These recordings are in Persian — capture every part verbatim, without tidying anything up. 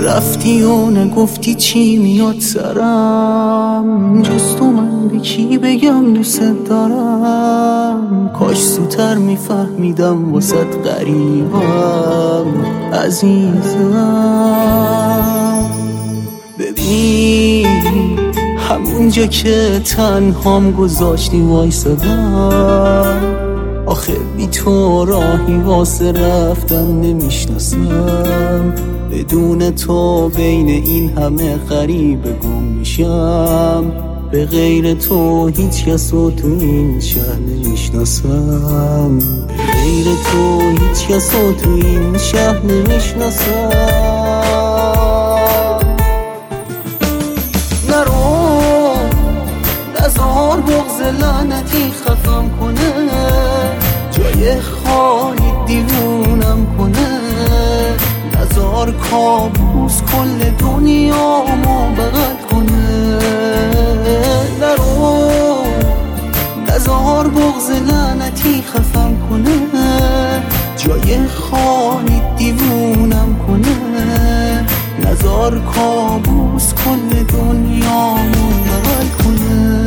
رفتی و نگفتی چی میاد سرم، جز تو من به کی بگم دوست دارم. کاش زودتر میفهمیدم واسط غریبم عزیزم. ببین همونجا که تنهام گذاشتی وایسادم، آخه بی تو راهی واسه رفتن نمیشناسم. بدون تو بین این همه غریبه گم میشم، به غیر تو هیچ کسو تو این شهر نمیشناسم. به غیر تو هیچ کسو تو این شهر نمیشناسم. نرو نزار بغض لعنتی خفم کنه، جای خالی دیوونم کنه. نزار کابوس کل دنیامو بغل کنه. نرو نزار بغض لعنتی خفم کنه، جای خالی دیوونم کنه. نزار کابوس کل دنیامو بغل کنه.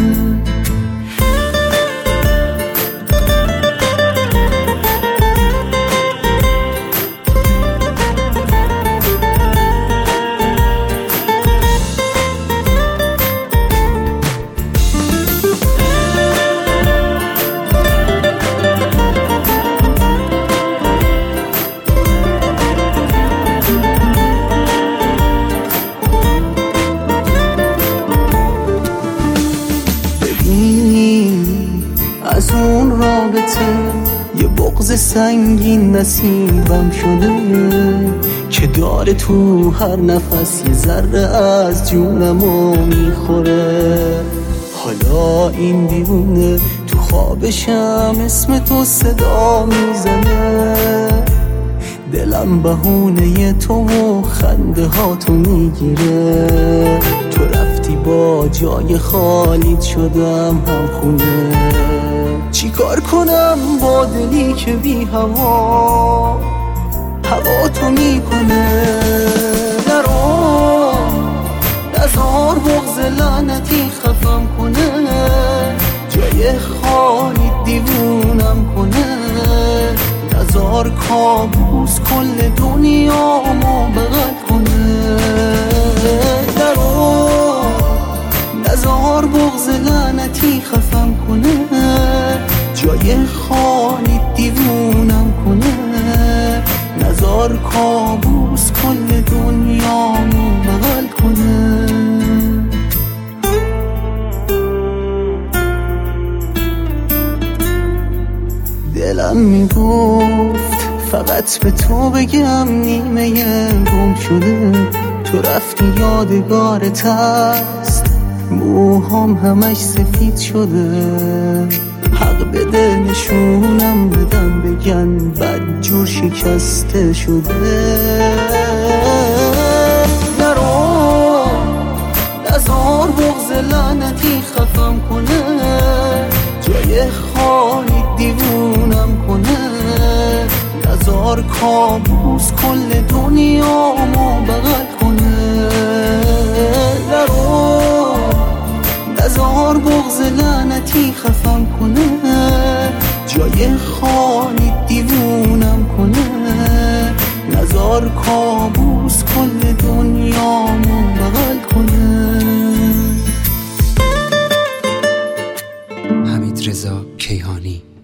از اون رابطه یه بغض سنگین نصیبم شده، که داره تو هر نفس یه ذره از جونمو میخوره. حالا این دیوونه تو خوابشم اسم تو صدا میزنه. دلم بهونه تو و خنده ها تو میگیره. تو رفتی با جای خالیت شدم هم خونه. چی کار کنم با دلی که بی هوا هوا تو میکنه. نرو نزار بغض لعنتی خفم کنه، جای خالی دیوونم کنه. نزار کابوس کل دنیامو بغل کنه. نرو نزار بغض لعنتی خفم کنه، جای خالی دیوونم کنه. نزار کابوس کل دنیامو بغل کنه. دلم میگفت فقط به تو بگم نیمه گم شده. تو رفتی یادگارت هست، موهام همش سفید شده. حق بده نشونم بدم بگن بدجور شکسته شده. نرو نزار بغض لعنتی خفم کنه، جای خالی دیوونم کنه. نزار کابوس کل دنیامو بغل کنه. نرو نزار بغض لعنتی خفم کنه، جای خالی دیوونم کنه. نزار کابوس کل دنیامو بغل کنه. حمیدرضا کیهانی.